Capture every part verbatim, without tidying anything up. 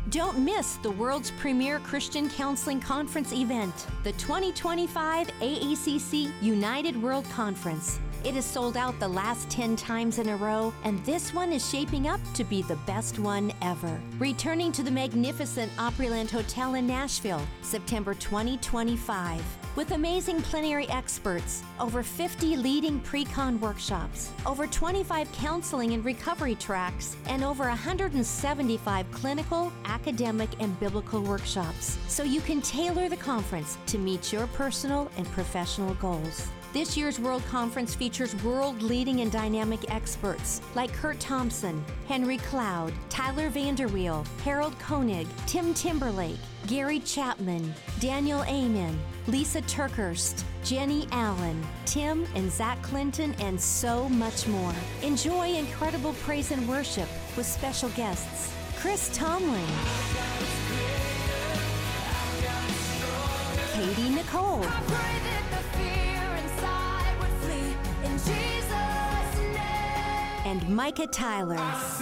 Don't miss the world's premier Christian counseling conference event, the twenty twenty-five A E C C United World Conference. It has sold out the last ten times in a row, and this one is shaping up to be the best one ever. Returning to the magnificent Opryland Hotel in Nashville, September twenty twenty-five. With amazing plenary experts, over fifty leading pre-con workshops, over twenty-five counseling and recovery tracks, and over one hundred seventy-five clinical, academic, and biblical workshops, so you can tailor the conference to meet your personal and professional goals. This year's World Conference features world-leading and dynamic experts like Kurt Thompson, Henry Cloud, Tyler Vanderweel, Harold Koenig, Tim Timberlake, Gary Chapman, Daniel Amen, Lisa Turkhurst, Jenny Allen, Tim and Zach Clinton, and so much more. Enjoy incredible praise and worship with special guests Chris Tomlin, Katie Nicole, and Micah Tyler.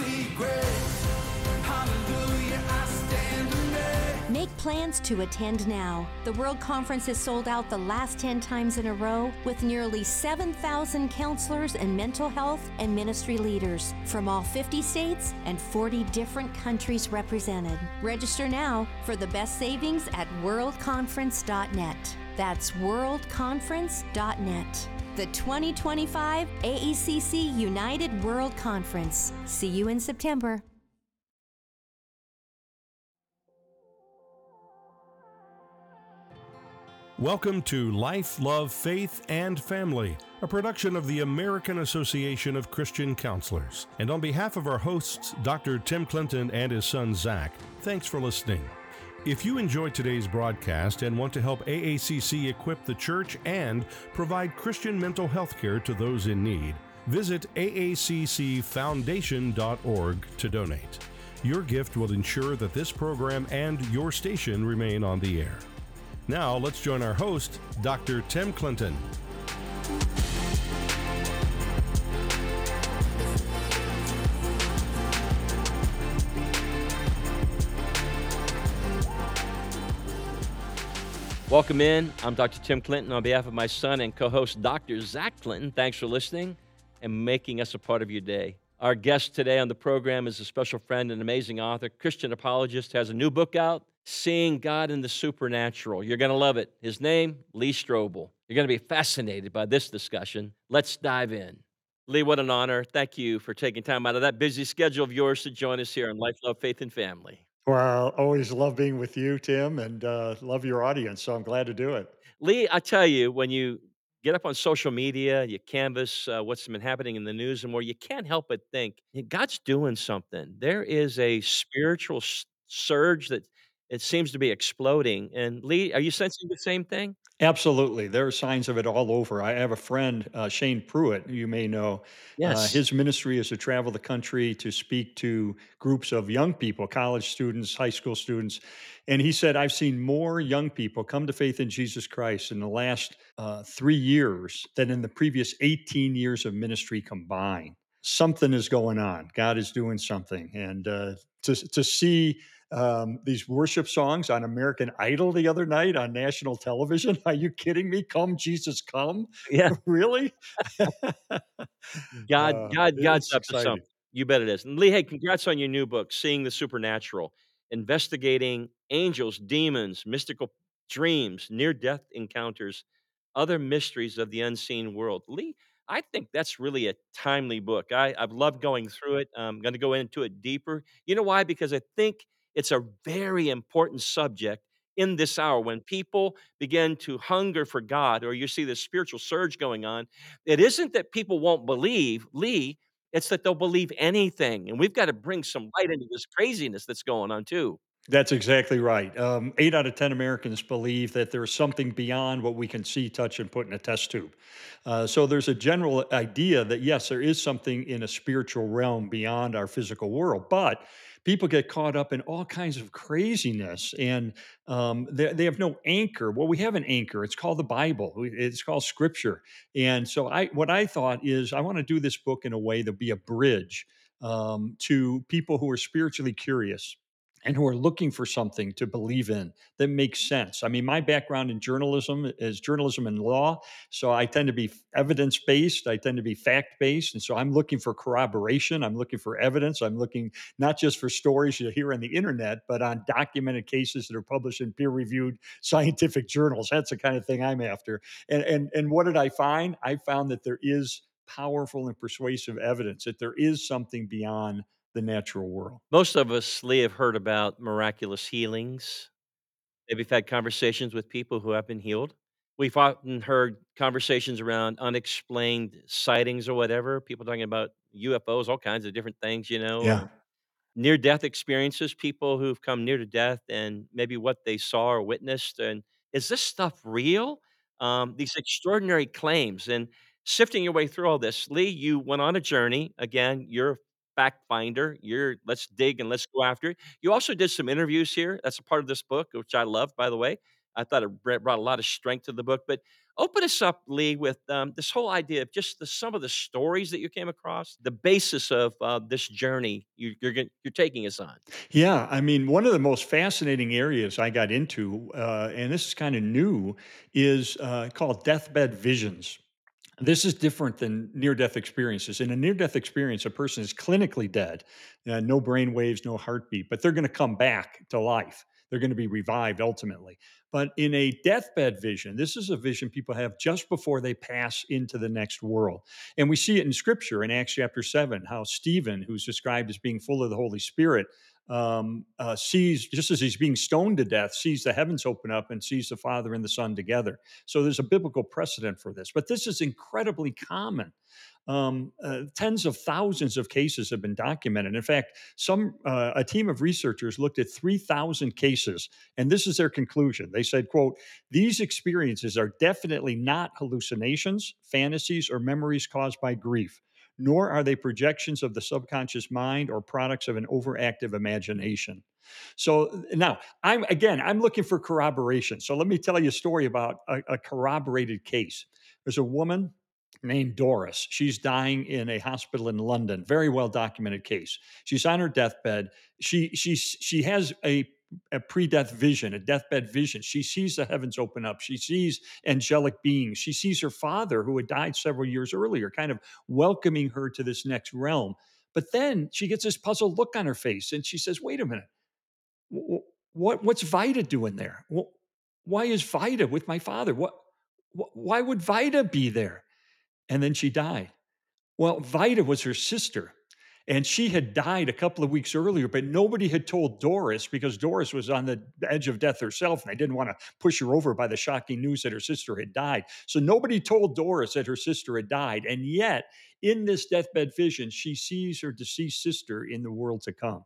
Make plans to attend now. The World Conference has sold out the last ten times in a row, with nearly seven thousand counselors and mental health and ministry leaders from all fifty states and forty different countries represented. Register now for the best savings at world conference dot net. That's world conference dot net. The twenty twenty-five A E C C United World Conference. See you in September. Welcome to Life, Love, Faith, and Family, a production of the American Association of Christian Counselors. And on behalf of our hosts, Doctor Tim Clinton and his son Zach, thanks for listening. If you enjoyed today's broadcast and want to help A A C C equip the church and provide Christian mental health care to those in need, visit A A C C foundation dot org to donate. Your gift will ensure that this program and your station remain on the air. Now, let's join our host, Doctor Tim Clinton. Welcome in. I'm Doctor Tim Clinton on behalf of my son and co-host Doctor Zach Clinton. Thanks for listening and making us a part of your day. Our guest today on the program is a special friend and amazing author, Christian apologist, has a new book out, Seeing God in the Supernatural. You're going to love it. His name, Lee Strobel. You're going to be fascinated by this discussion. Let's dive in. Lee, what an honor. Thank you for taking time out of that busy schedule of yours to join us here on Life, Love, Faith, and Family. Well, always love being with you, Tim, and uh, love your audience, so I'm glad to do it. Lee, I tell you, when you get up on social media, you canvass uh, what's been happening in the news and more, you can't help but think, "Hey, God's doing something. There is a spiritual s- surge that it seems to be exploding. And Lee, are you sensing the same thing? Absolutely. There are signs of it all over. I have a friend, uh, Shane Pruitt, who you may know. Uh, Yes. his ministry is to travel the country to speak to groups of young people, college students, high school students. And he said, I've seen more young people come to faith in Jesus Christ in the last uh, three years than in the previous eighteen years of ministry combined. Something is going on. God is doing something. And uh, to, to see um, these worship songs on American Idol the other night on national television. Are you kidding me? Come, Jesus, come. Yeah. Really? God, uh, God, God's it's up to exciting. something. You bet it is. And Lee, hey, congrats on your new book, Seeing the Supernatural, investigating angels, demons, mystical dreams, near-death encounters, other mysteries of the unseen world. Lee, I think that's really a timely book. I, I've loved going through it. I'm going to go into it deeper. You know why? Because I think it's a very important subject in this hour when people begin to hunger for God, or you see this spiritual surge going on. It isn't that people won't believe, Lee, it's that they'll believe anything, and we've gotta bring some light into this craziness that's going on too. That's exactly right. Um, eight out of ten Americans believe that there's something beyond what we can see, touch, and put in a test tube. Uh, so there's a general idea that, yes, there is something in a spiritual realm beyond our physical world, but people get caught up in all kinds of craziness and um, they, they have no anchor. Well, we have an anchor. It's called the Bible. We- It's called Scripture. And so I, what I thought is, I want to do this book in a way that'll be a bridge um, to people who are spiritually curious and who are looking for something to believe in that makes sense. I mean, my background in journalism is journalism and law, so I tend to be evidence based. I tend to be fact based, and so I'm looking for corroboration. I'm looking for evidence. I'm looking not just for stories you hear on the internet, but on documented cases that are published in peer reviewed scientific journals. That's the kind of thing I'm after. And and and what did I find? I found that there is powerful and persuasive evidence that there is something beyond the natural world. Most of us, Lee, have heard about miraculous healings. Maybe we've had conversations with people who have been healed. We've often heard conversations around unexplained sightings or whatever, people talking about U F Os, all kinds of different things, you know, Yeah. or near death experiences, people who've come near to death and maybe what they saw or witnessed. And is this stuff real? Um, these extraordinary claims and sifting your way through all this. Lee, you went on a journey. Again, you're a fact finder. You're let's dig and let's go after it. You also did some interviews here. That's a part of this book, which I love, by the way. I thought it br- brought a lot of strength to the book. But open us up, Lee, with um, this whole idea of just the, some of the stories that you came across, the basis of uh, this journey you, you're gon- you're taking us on. Yeah, I mean, one of the most fascinating areas I got into, uh, and this is kind of new, is uh, called deathbed visions. This is different than near death experiences. In a near death experience, a person is clinically dead, uh, no brain waves, no heartbeat, but they're going to come back to life. They're going to be revived ultimately. But in a deathbed vision, this is a vision people have just before they pass into the next world. And we see it in scripture in Acts chapter seven, how Stephen, who's described as being full of the Holy Spirit, um, uh, sees, just as he's being stoned to death, sees the heavens open up and sees the Father and the Son together. So there's a biblical precedent for this, but this is incredibly common. Um, uh, tens of thousands of cases have been documented. In fact, some uh, a team of researchers looked at three thousand cases, and this is their conclusion. They said, "quote These experiences are definitely not hallucinations, fantasies, or memories caused by grief." Nor are they projections of the subconscious mind or products of an overactive imagination. So now, I'm again, I'm looking for corroboration. So let me tell you a story about a, a corroborated case. There's a woman named Doris. She's dying in a hospital in London. Very well documented case. She's on her deathbed. She she's she has a a pre-death vision, a deathbed vision. She sees the heavens open up. She sees angelic beings. She sees her father, who had died several years earlier, kind of welcoming her to this next realm. But then she gets this puzzled look on her face, and she says, "Wait a minute. What what's Vida doing there? Why is Vida with my father? What why would Vida be there?" And then she died. Well, Vida was her sister, and she had died a couple of weeks earlier, but nobody had told Doris because Doris was on the edge of death herself, and they didn't want to push her over by the shocking news that her sister had died. So nobody told Doris that her sister had died. And yet, in this deathbed vision, she sees her deceased sister in the world to come.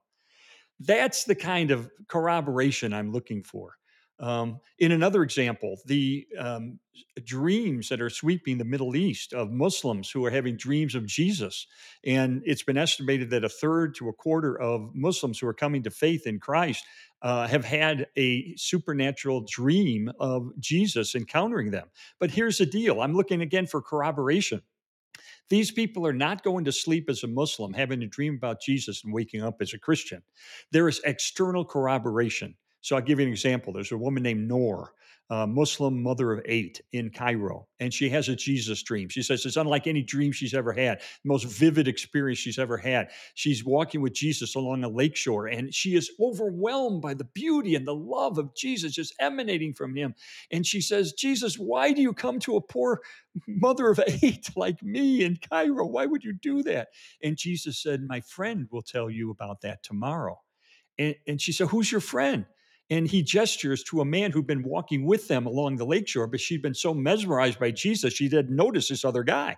That's the kind of corroboration I'm looking for. Um, in another example, the um, dreams that are sweeping the Middle East of Muslims who are having dreams of Jesus. And it's been estimated that a third to a quarter of Muslims who are coming to faith in Christ uh, have had a supernatural dream of Jesus encountering them. But here's the deal, I'm looking again for corroboration. These people are not going to sleep as a Muslim, having a dream about Jesus and waking up as a Christian. There is external corroboration. So I'll give you an example. There's a woman named Noor, a Muslim mother of eight in Cairo, and she has a Jesus dream. She says it's unlike any dream she's ever had, the most vivid experience she's ever had. She's walking with Jesus along a lakeshore, and she is overwhelmed by the beauty and the love of Jesus just emanating from him. And she says, "Jesus, why do you come to a poor mother of eight like me in Cairo? Why would you do that?" And Jesus said, "My friend will tell you about that tomorrow." And, and she said, "Who's your friend?" And he gestures to a man who'd been walking with them along the lakeshore, but she'd been so mesmerized by Jesus, she didn't notice this other guy.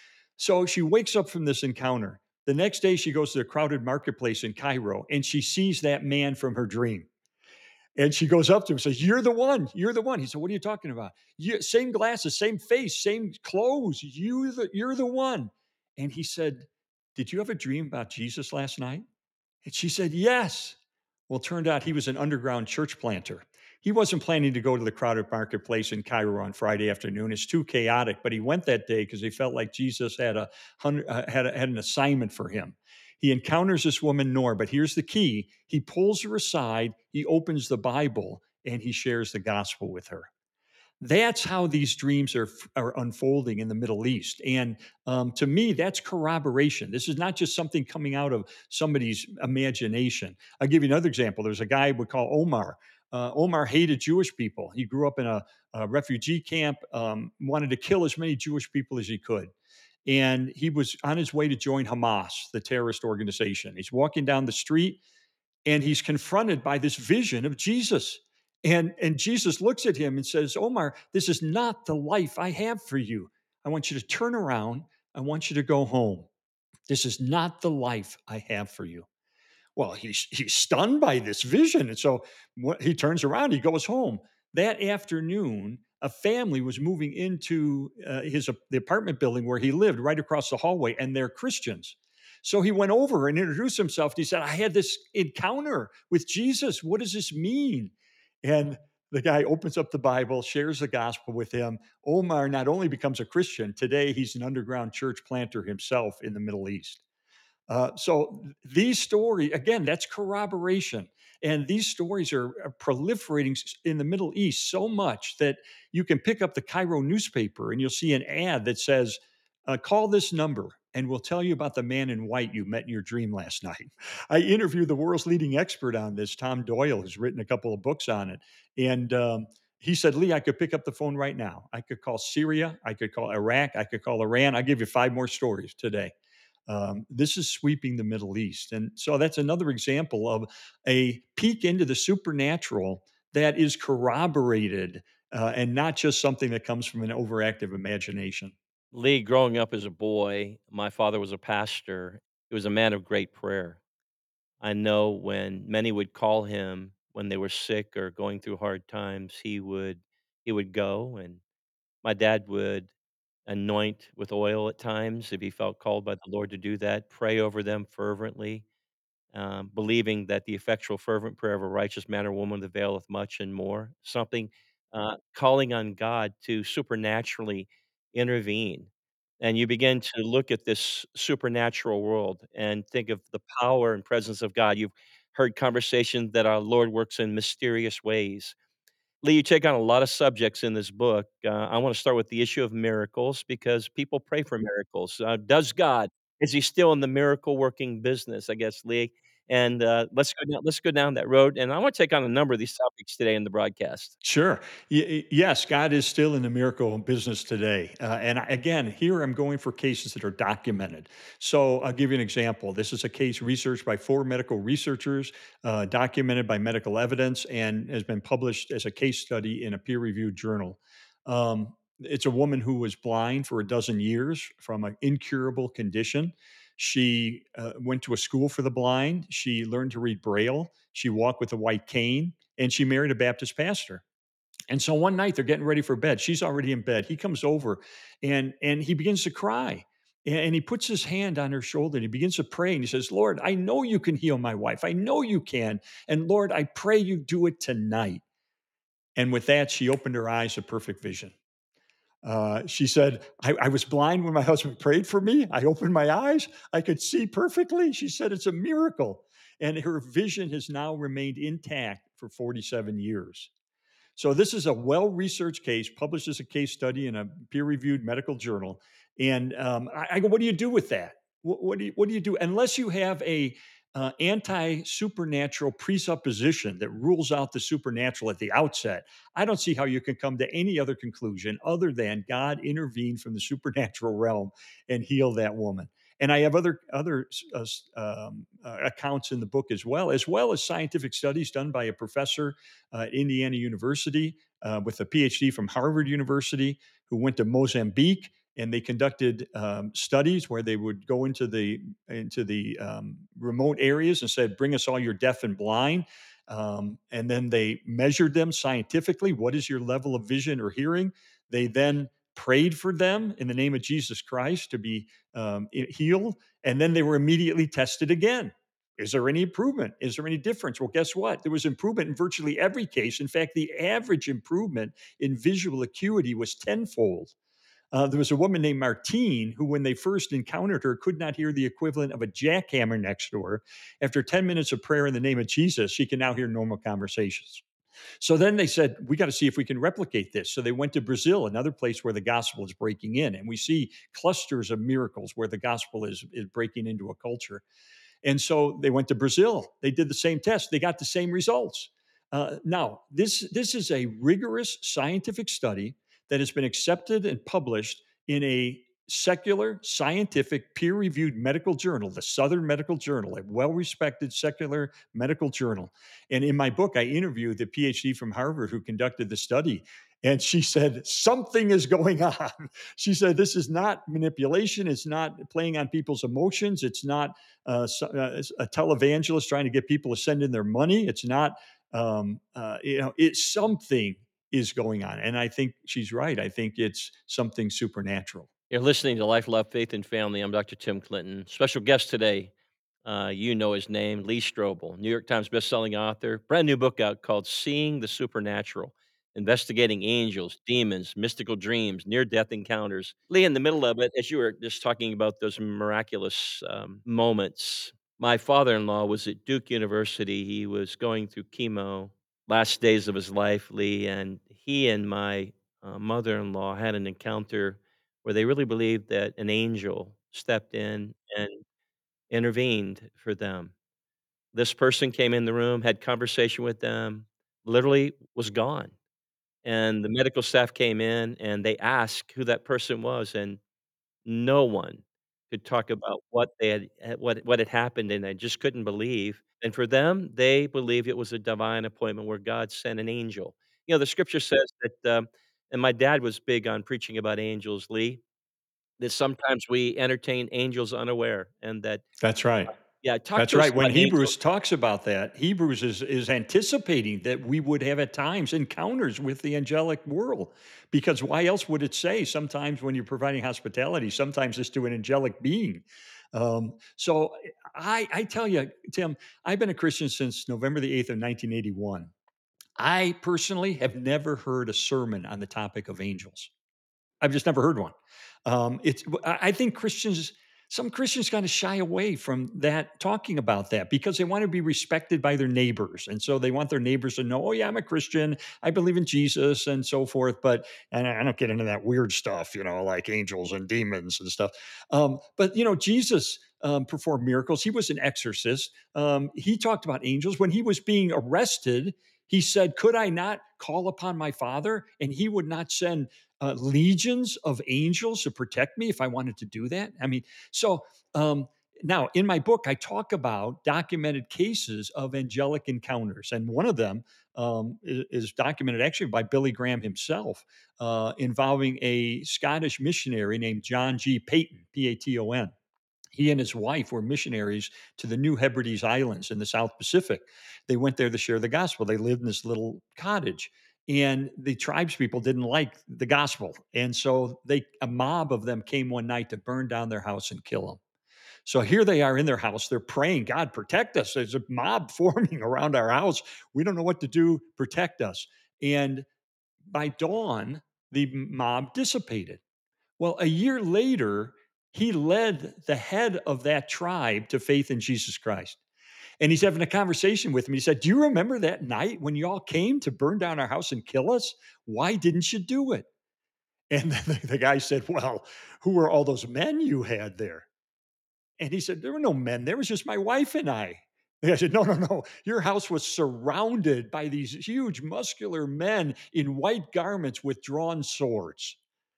So she wakes up from this encounter. The next day, she goes to the crowded marketplace in Cairo, and she sees that man from her dream. And she goes up to him and says, "You're the one. You're the one." He said, "What are you talking about?" You, same glasses, same face, same clothes. You the, you're the one. And he said, "Did you have a dream about Jesus last night?" And she said, "Yes." Well, it turned out he was an underground church planter. He wasn't planning to go to the crowded marketplace in Cairo on Friday afternoon. It's too chaotic, but he went that day because he felt like Jesus had a, uh, had, a had an assignment for him. He encounters this woman, Nor, but here's the key. He pulls her aside, he opens the Bible, and he shares the gospel with her. That's how these dreams are, are unfolding in the Middle East. And um, to me, that's corroboration. This is not just something coming out of somebody's imagination. I'll give you another example. There's a guy we call Omar. Uh, Omar hated Jewish people. He grew up in a, a refugee camp, um, wanted to kill as many Jewish people as he could. And he was on his way to join Hamas, the terrorist organization. He's walking down the street and he's confronted by this vision of Jesus. And, and Jesus looks at him and says, Omar, this is not the life I have for you. I want you to turn around. I want you to go home. This is not the life I have for you. Well, he's he's stunned by this vision. And so what, he turns around, he goes home. That afternoon, a family was moving into uh, his the apartment building where he lived, right across the hallway, and they're Christians. So he went over and introduced himself. He said, I had this encounter with Jesus. What does this mean? And the guy opens up the Bible, shares the gospel with him. Omar not only becomes a Christian, today he's an underground church planter himself in the Middle East. Uh, so these stories, again, that's corroboration. And these stories are, are proliferating in the Middle East so much that you can pick up the Cairo newspaper and you'll see an ad that says, uh, call this number and we'll tell you about the man in white you met in your dream last night. I interviewed the world's leading expert on this, Tom Doyle, who's written a couple of books on it. And um, he said, Lee, I could pick up the phone right now. I could call Syria. I could call Iraq. I could call Iran. I'll give you five more stories today. Um, this is sweeping the Middle East. And so that's another example of a peek into the supernatural that is corroborated uh, and not just something that comes from an overactive imagination. Lee, growing up as a boy, my father was a pastor. He was a man of great prayer. I know when many would call him when they were sick or going through hard times, he would he would go, and my dad would anoint with oil at times if he felt called by the Lord to do that, pray over them fervently, um, believing that the effectual fervent prayer of a righteous man or woman availeth much and more. Something uh, calling on God to supernaturally intervene. And you begin to look at this supernatural world and think of the power and presence of God. You've heard conversations that our Lord works in mysterious ways. Lee, you take on a lot of subjects in this book. Uh, I want to start with the issue of miracles because people pray for miracles. Uh, does God is he still in the miracle working business? I guess, Lee. And uh, let's go down. Let's go down that road. And I want to take on a number of these topics today in the broadcast. Sure. Y- y- yes, God is still in the miracle business today. Uh, and I- again, here I'm going for cases that are documented. So I'll give you an example. This is a case researched by four medical researchers, uh, documented by medical evidence, and has been published as a case study in a peer reviewed journal. Um, it's a woman who was blind for a dozen years from an incurable condition. She uh, went to a school for the blind. She learned to read Braille. She walked with a white cane, and she married a Baptist pastor. And so one night they're getting ready for bed. She's already in bed. He comes over and and he begins to cry. And and he puts his hand on her shoulder and he begins to pray. And he says, Lord, I know you can heal my wife. I know you can. And Lord, I pray you do it tonight. And with that, she opened her eyes to perfect vision. Uh, she said, I, I was blind when my husband prayed for me. I opened my eyes. I could see perfectly. She said, it's a miracle. And her vision has now remained intact for forty-seven years. So this is a well-researched case, published as a case study in a peer-reviewed medical journal. And um, I, I go, what do you do with that? What, what do you what do you do unless you have a uh, anti-supernatural presupposition that rules out the supernatural at the outset? I don't see how you can come to any other conclusion other than God intervened from the supernatural realm and healed that woman. And I have other other uh, um, uh, accounts in the book as well, as well as scientific studies done by a professor uh, at Indiana University uh, with a PhD from Harvard University who went to Mozambique, and they conducted um, studies where they would go into the into the um, remote areas and said, "Bring us all your deaf and blind." Um, and then they measured them scientifically. What is your level of vision or hearing? They then prayed for them in the name of Jesus Christ to be um, healed, and then they were immediately tested again. Is there any improvement? Is there any difference? Well, guess what? There was improvement in virtually every case. In fact, the average improvement in visual acuity was tenfold. Uh, there was a woman named Martine who, when they first encountered her, could not hear the equivalent of a jackhammer next door. After ten minutes of prayer in the name of Jesus, she can now hear normal conversations. So then they said, we got to see if we can replicate this. So they went to Brazil, another place where the gospel is breaking in. And we see clusters of miracles where the gospel is, is breaking into a culture. And so they went to Brazil. They did the same test. They got the same results. Uh, now, this, this is a rigorous scientific study that has been accepted and published in a secular, scientific, peer reviewed medical journal, the Southern Medical Journal, a well respected secular medical journal. And in my book, I interviewed the PhD from Harvard who conducted the study. And she said, something is going on. She said, this is not manipulation. It's not playing on people's emotions. It's not uh, a televangelist trying to get people to send in their money. It's not, um, uh, you know, it's something is going on. And I think she's right. I think it's something supernatural. You're listening to Life, Love, Faith, and Family. I'm Doctor Tim Clinton. Special guest today, uh, you know his name, Lee Strobel, New York Times bestselling author. Brand new book out called Seeing the Supernatural, Investigating Angels, Demons, Mystical Dreams, Near-Death Encounters. Lee, in the middle of it, as you were just talking about those miraculous um, moments, my father-in-law was at Duke University. He was going through chemo, last days of his life, Lee, and he and my uh, mother-in-law had an encounter where they really believed that an angel stepped in and intervened for them. This person came in the room, had conversation with them, literally was gone. And the medical staff came in and they asked who that person was, and no one could talk about what they had had what what had happened, and they just couldn't believe. And for them, they believed it was a divine appointment where God sent an angel. You know, the scripture says that, um and my dad was big on preaching about angels, Lee, that sometimes we entertain angels unaware, and that That's right. yeah, talk That's to us right. When about angels. Hebrews talks about that, Hebrews is, is anticipating that we would have at times encounters with the angelic world. Because why else would it say sometimes when you're providing hospitality, sometimes it's to an angelic being? Um, so I, I tell you, Tim, I've been a Christian since November the eighth of nineteen eighty-one. I personally have never heard a sermon on the topic of angels. I've just never heard one. Um, it's I I think Christians, some Christians kind of shy away from that, talking about that because they want to be respected by their neighbors, and so they want their neighbors to know, oh yeah, I'm a Christian, I believe in Jesus, and so forth. But and I don't get into that weird stuff, you know, like angels and demons and stuff. Um, but you know, Jesus. Um, performed miracles. He was an exorcist. Um, he talked about angels when he was being arrested. He said, "Could I not call upon my Father, and He would not send uh, legions of angels to protect me if I wanted to do that?" I mean, so um, now in my book, I talk about documented cases of angelic encounters, and one of them um, is, is documented actually by Billy Graham himself, uh, involving a Scottish missionary named John G. Paton, P A T O N. He and his wife were missionaries to the New Hebrides Islands in the South Pacific. They went there to share the gospel. They lived in this little cottage, and the tribes people didn't like the gospel, and so they a mob of them came one night to burn down their house and kill them. So here they are in their house. They're praying, God, protect us. There's a mob forming around our house. We don't know what to do. Protect us. And by dawn, the mob dissipated. Well, a year later, he led the head of that tribe to faith in Jesus Christ. And he's having a conversation with me. He said, do you remember that night when y'all came to burn down our house and kill us? Why didn't you do it? And the, the guy said, well, who were all those men you had there? And he said, there were no men. There was just my wife and I. And I said, no, no, no. Your house was surrounded by these huge, muscular men in white garments with drawn swords.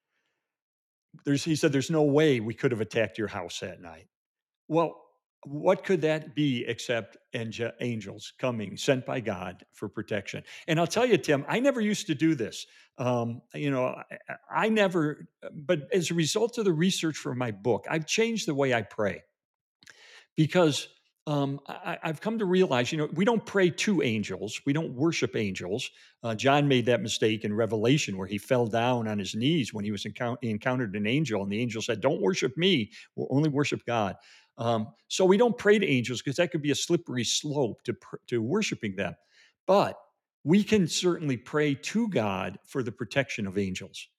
There's, he said, there's no way we could have attacked your house that night. Well, what could that be except ange- angels coming, sent by God for protection? And I'll tell you, Tim, I never used to do this. Um, you know, I, I never, but as a result of the research for my book, I've changed the way I pray because um, I, I've come to realize, you know, we don't pray to angels, we don't worship angels. Uh, John made that mistake in Revelation where he fell down on his knees when he was encou- he encountered an angel, and the angel said, "Don't worship me; we'll only worship God." Um, so we don't pray to angels because that could be a slippery slope to pr- to worshiping them. But we can certainly pray to God for the protection of angels.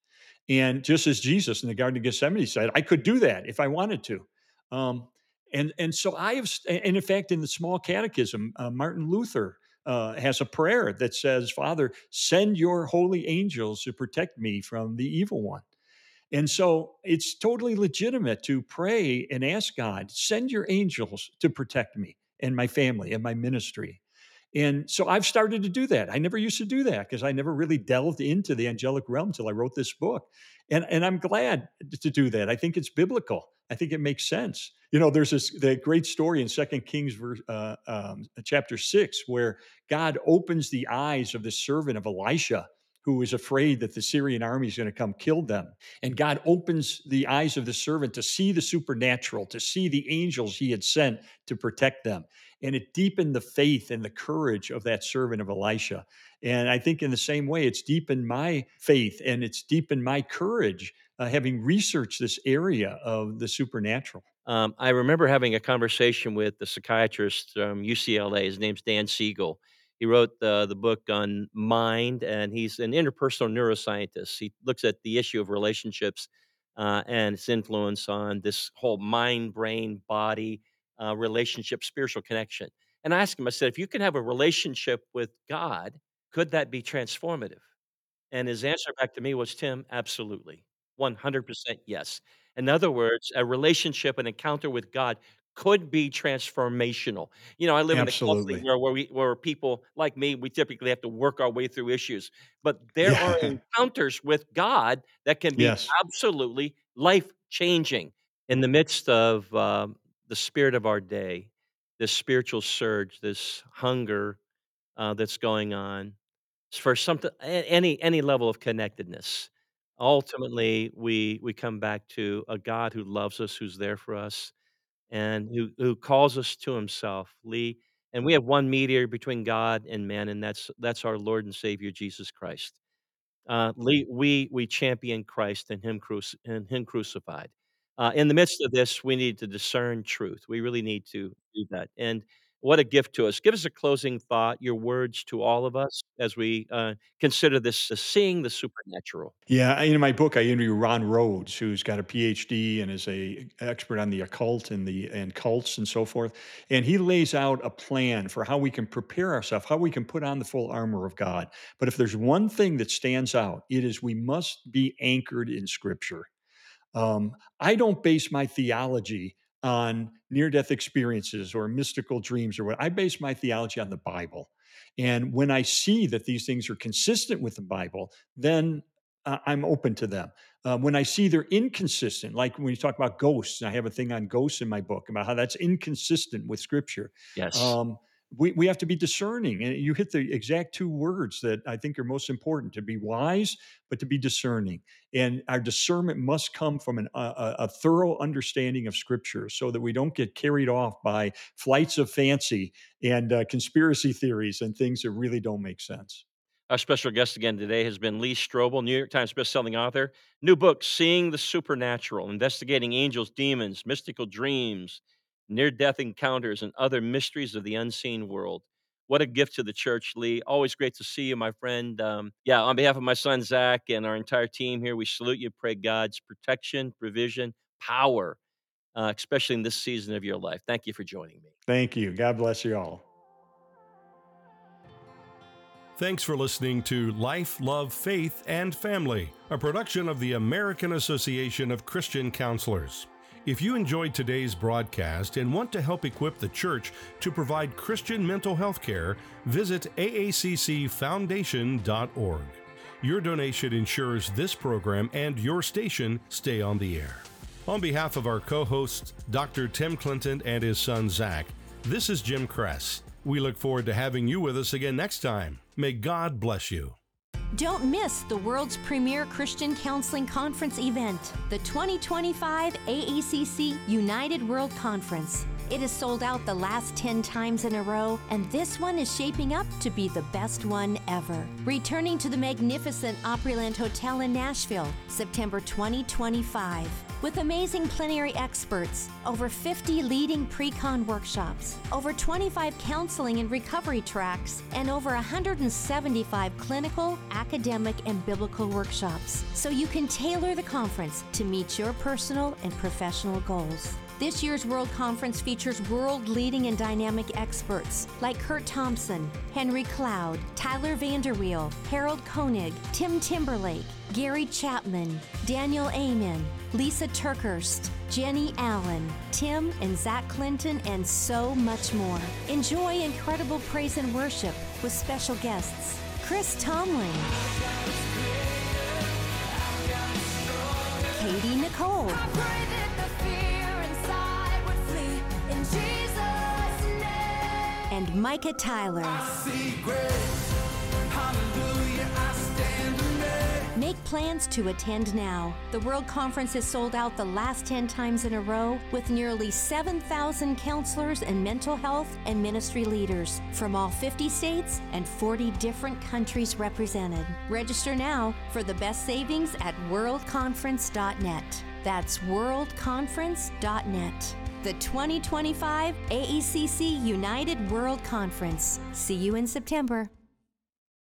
And just as Jesus in the Garden of Gethsemane said, I could do that if I wanted to. Um, and and so I have, and in fact, in the Small Catechism, uh, Martin Luther uh, has a prayer that says, "Father, send your holy angels to protect me from the evil one." And so it's totally legitimate to pray and ask God, send your angels to protect me and my family and my ministry. And so I've started to do that. I never used to do that because I never really delved into the angelic realm till I wrote this book. And, and I'm glad to do that. I think it's biblical. I think it makes sense. You know, there's this the great story in Second Kings verse, uh, um, chapter six where God opens the eyes of the servant of Elisha who is afraid that the Syrian army is going to come kill them. And God opens the eyes of the servant to see the supernatural, to see the angels he had sent to protect them. And it deepened the faith and the courage of that servant of Elisha. And I think in the same way, it's deepened my faith and it's deepened my courage, uh, having researched this area of the supernatural. Um, I remember having a conversation with the psychiatrist from U C L A. His name's Dan Siegel. He wrote the the book on mind, and he's an interpersonal neuroscientist. He looks at the issue of relationships uh, and its influence on this whole mind, brain, body uh, relationship, spiritual connection. And I asked him, I said, if you can have a relationship with God, could that be transformative? And his answer back to me was, "Tim, absolutely. one hundred percent yes." In other words, a relationship, an encounter with God could be transformational. You know, I live in a culture Absolutely. where where we where people like me, we typically have to work our way through issues, but there are Yeah. encounters with God that can be Yes. absolutely life-changing. In the midst of, um, the spirit of our day, this spiritual surge, this hunger, uh, that's going on, for something a any any level of connectedness. Ultimately, we we come back to a God who loves us, who's there for us, and who who calls us to himself, Lee, and we have one mediator between God and man, and that's that's our Lord and Savior, Jesus Christ. Uh, Lee, we we champion Christ and him cruci and him crucified. Uh, in the midst of this, we need to discern truth. We really need to do that, and what a gift to us. Give us a closing thought, your words to all of us as we, uh, consider this, uh, seeing the supernatural. Yeah, I- in my book, I interview Ron Rhodes, who's got a P H D and is a expert on the occult and the and cults and so forth. And he lays out a plan for how we can prepare ourselves, how we can put on the full armor of God. But if there's one thing that stands out, it is we must be anchored in Scripture. Um, I don't base my theology on near death experiences or mystical dreams or what. I base my theology on the Bible. And when I see that these things are consistent with the Bible, then uh, I'm open to them. Uh, when I see they're inconsistent, like when you talk about ghosts, and I have a thing on ghosts in my book about how that's inconsistent with Scripture. Yes. Um, we, we have to be discerning. And you hit the exact two words that I think are most important to be wise, but to be discerning. And our discernment must come from an, a, a thorough understanding of Scripture so that we don't get carried off by flights of fancy and uh, conspiracy theories and things that really don't make sense. Our special guest again today has been Lee Strobel, New York Times bestselling author. New book, Seeing the Supernatural, Investigating Angels, Demons, Mystical Dreams, Near-Death Encounters, and Other Mysteries of the Unseen World. What a gift to the church, Lee. Always great to see you, my friend. Um, yeah, on behalf of my son, Zach, and our entire team here, we salute you. Pray God's protection, provision, power, uh, especially in this season of your life. Thank you for joining me. Thank you. God bless you all. Thanks for listening to Life, Love, Faith, and Family, a production of the American Association of Christian Counselors. If you enjoyed today's broadcast and want to help equip the church to provide Christian mental health care, visit A A C C foundation dot org. Your donation ensures this program and your station stay on the air. On behalf of our co-hosts, Doctor Tim Clinton and his son Zach, this is Jim Kress. We look forward to having you with us again next time. May God bless you. Don't miss the world's premier Christian counseling conference event, the twenty twenty-five A E C C United World Conference. It has sold out the last ten times in a row, and this one is shaping up to be the best one ever. Returning to the magnificent Opryland Hotel in Nashville, September twenty twenty-five. With amazing plenary experts, over fifty leading pre-con workshops, over twenty-five counseling and recovery tracks, and over one hundred seventy-five clinical, academic, and biblical workshops, so you can tailor the conference to meet your personal and professional goals. This year's World Conference features world-leading and dynamic experts like Kurt Thompson, Henry Cloud, Tyler Vanderweel, Harold Koenig, Tim Timberlake, Gary Chapman, Daniel Amen, Lisa Turkhurst, Jenny Allen, Tim and Zach Clinton, and so much more. Enjoy incredible praise and worship with special guests Chris Tomlin, Katie Nicole, and Micah Tyler. Make plans to attend now. The World Conference has sold out the last ten times in a row, with nearly seven thousand counselors and mental health and ministry leaders from all fifty states and forty different countries represented. Register now for the best savings at world conference dot net. That's world conference dot net. The twenty twenty-five A E C C United World Conference. See you in September.